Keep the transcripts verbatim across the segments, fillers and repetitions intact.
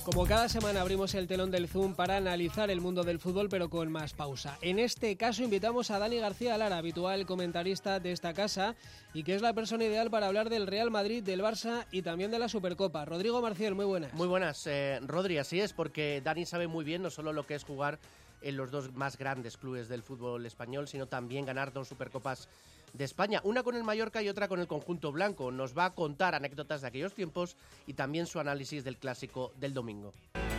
Como cada semana abrimos el telón del Zoom para analizar el mundo del fútbol, pero con más pausa. En este caso invitamos a Dani García Lara, habitual comentarista de esta casa, y que es la persona ideal para hablar del Real Madrid, del Barça y también de la Supercopa. Rodrigo Marcial, muy buenas. Muy buenas, eh, Rodri, así es, porque Dani sabe muy bien no solo lo que es jugar en los dos más grandes clubes del fútbol español, sino también ganar dos Supercopas de España, una con el Mallorca y otra con el conjunto blanco. Nos va a contar anécdotas de aquellos tiempos y también su análisis del clásico del domingo.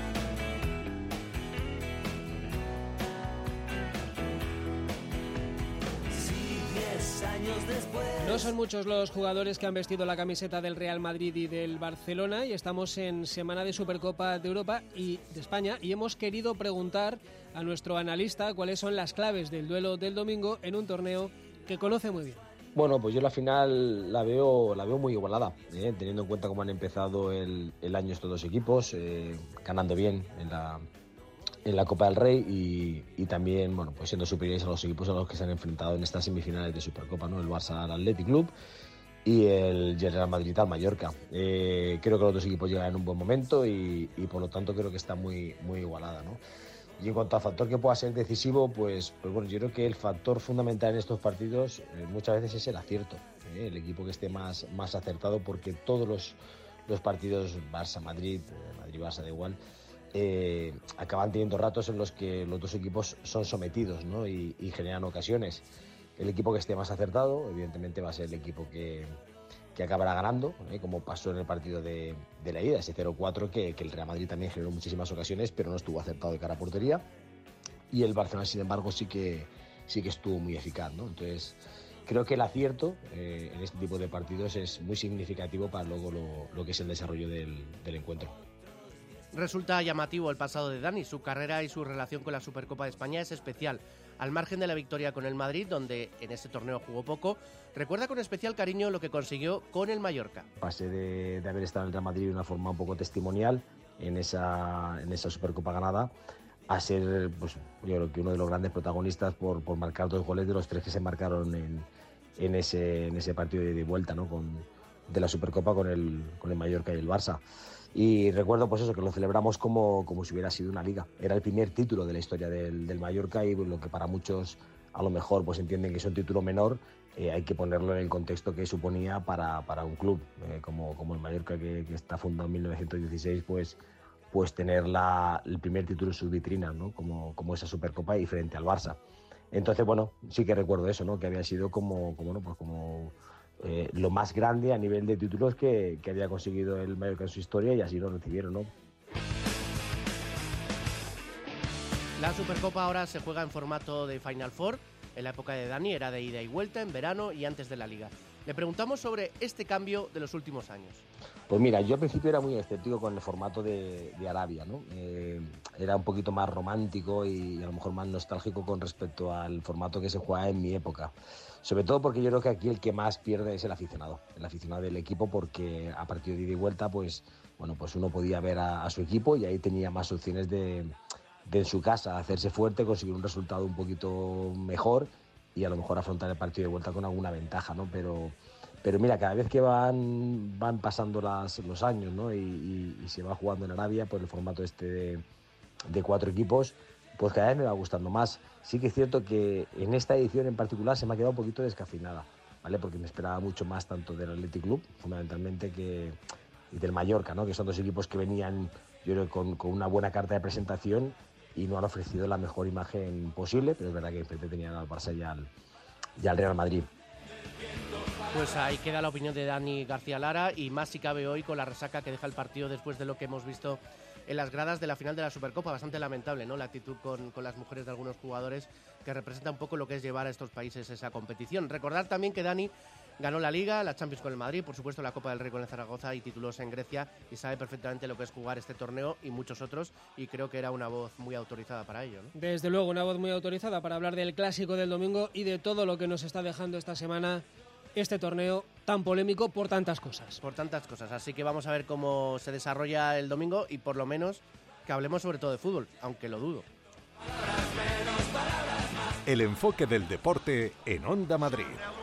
No son muchos los jugadores que han vestido la camiseta del Real Madrid y del Barcelona, y estamos en semana de Supercopa de Europa y de España, y hemos querido preguntar a nuestro analista cuáles son las claves del duelo del domingo en un torneo que conoce muy bien. Bueno, pues yo la final la veo la veo muy igualada, ¿eh? Teniendo en cuenta cómo han empezado el, el año estos dos equipos, eh, ganando bien en la en la Copa del Rey y, y también, bueno, pues siendo superiores a los equipos a los que se han enfrentado en estas semifinales de Supercopa, ¿no? El Barça al Athletic Club y el Real Madrid al Mallorca. Eh, creo que los dos equipos llegan en un buen momento y, y por lo tanto creo que está muy, muy igualada, ¿no? Y en cuanto al factor que pueda ser decisivo, pues, pues bueno, yo creo que el factor fundamental en estos partidos eh, muchas veces es el acierto, ¿eh? El equipo que esté más, más acertado, porque todos los, los partidos Barça-Madrid, eh, Madrid-Barça da igual, Eh, acaban teniendo ratos en los que los dos equipos son sometidos, ¿no? y, y generan ocasiones. El equipo que esté más acertado, evidentemente, va a ser el equipo que, que acabará ganando, ¿eh? Como pasó en el partido de, de la ida, ese cero cuatro, que, que el Real Madrid también generó muchísimas ocasiones, pero no estuvo acertado de cara a portería. Y el Barcelona, sin embargo, sí que, sí que estuvo muy eficaz, ¿no? Entonces, creo que el acierto eh, en este tipo de partidos es muy significativo para luego lo, lo que es el desarrollo del, del encuentro. Resulta llamativo el pasado de Dani. Su carrera y su relación con la Supercopa de España es especial. Al margen de la victoria con el Madrid, donde en ese torneo jugó poco, recuerda con especial cariño lo que consiguió con el Mallorca. Pasé de, de haber estado en el Real Madrid de una forma un poco testimonial en esa, en esa Supercopa ganada, a ser, pues, yo creo que uno de los grandes protagonistas por, por marcar dos goles de los tres que se marcaron en, en, ese, en ese partido de, de vuelta, ¿no? Con, de la Supercopa con el, con el Mallorca y el Barça. Y recuerdo, pues eso, que lo celebramos como, como si hubiera sido una liga. Era el primer título de la historia del, del Mallorca, y lo que para muchos a lo mejor pues entienden que es un título menor, eh, hay que ponerlo en el contexto que suponía para, para un club eh, como, como el Mallorca, que, que está fundado en mil novecientos dieciséis, pues, pues tener la, el primer título en su vitrina, ¿no? como, como esa Supercopa, y frente al Barça. Entonces, bueno, sí que recuerdo eso, ¿no? Que había sido como, como, ¿no? pues como Eh, lo más grande a nivel de títulos que, que había conseguido el Mallorca en su historia, y así lo recibieron, ¿no? La Supercopa ahora se juega en formato de Final Four. En la época de Dani era de ida y vuelta, en verano y antes de la Liga. Le preguntamos sobre este cambio de los últimos años. Pues mira, yo al principio era muy escéptico con el formato de, de Arabia, ¿no? Eh, era un poquito más romántico y a lo mejor más nostálgico con respecto al formato que se juega en mi época. Sobre todo porque yo creo que aquí el que más pierde es el aficionado, el aficionado del equipo, porque a partido de ida y vuelta, pues, bueno, pues uno podía ver a, a su equipo y ahí tenía más opciones de, de en su casa hacerse fuerte, conseguir un resultado un poquito mejor y a lo mejor afrontar el partido de vuelta con alguna ventaja, ¿no? Pero, pero mira, cada vez que van, van pasando las, los años, ¿no? y, y, y se va jugando en Arabia, pues el formato este de, de cuatro equipos, pues cada vez me va gustando más. Sí que es cierto que en esta edición en particular se me ha quedado un poquito descafeinada, ¿vale? Porque me esperaba mucho más tanto del Athletic Club, fundamentalmente, que y del Mallorca, ¿no? Que son dos equipos que venían, yo creo, con, con una buena carta de presentación y no han ofrecido la mejor imagen posible, pero es verdad que enfrente tenían al Barça y al, y al Real Madrid. Pues ahí queda la opinión de Dani García Lara, y más si cabe hoy con la resaca que deja el partido después de lo que hemos visto en las gradas de la final de la Supercopa. Bastante lamentable, ¿no? La actitud con, con las mujeres de algunos jugadores, que representa un poco lo que es llevar a estos países esa competición. Recordar también que Dani ganó la Liga, la Champions con el Madrid, por supuesto la Copa del Rey con el Zaragoza y títulos en Grecia, y sabe perfectamente lo que es jugar este torneo y muchos otros, y creo que era una voz muy autorizada para ello, ¿no? Desde luego, una voz muy autorizada para hablar del clásico del domingo y de todo lo que nos está dejando esta semana este torneo tan polémico por tantas cosas. Por tantas cosas, así que vamos a ver cómo se desarrolla el domingo y por lo menos que hablemos sobre todo de fútbol, aunque lo dudo. El enfoque del deporte en Onda Madrid.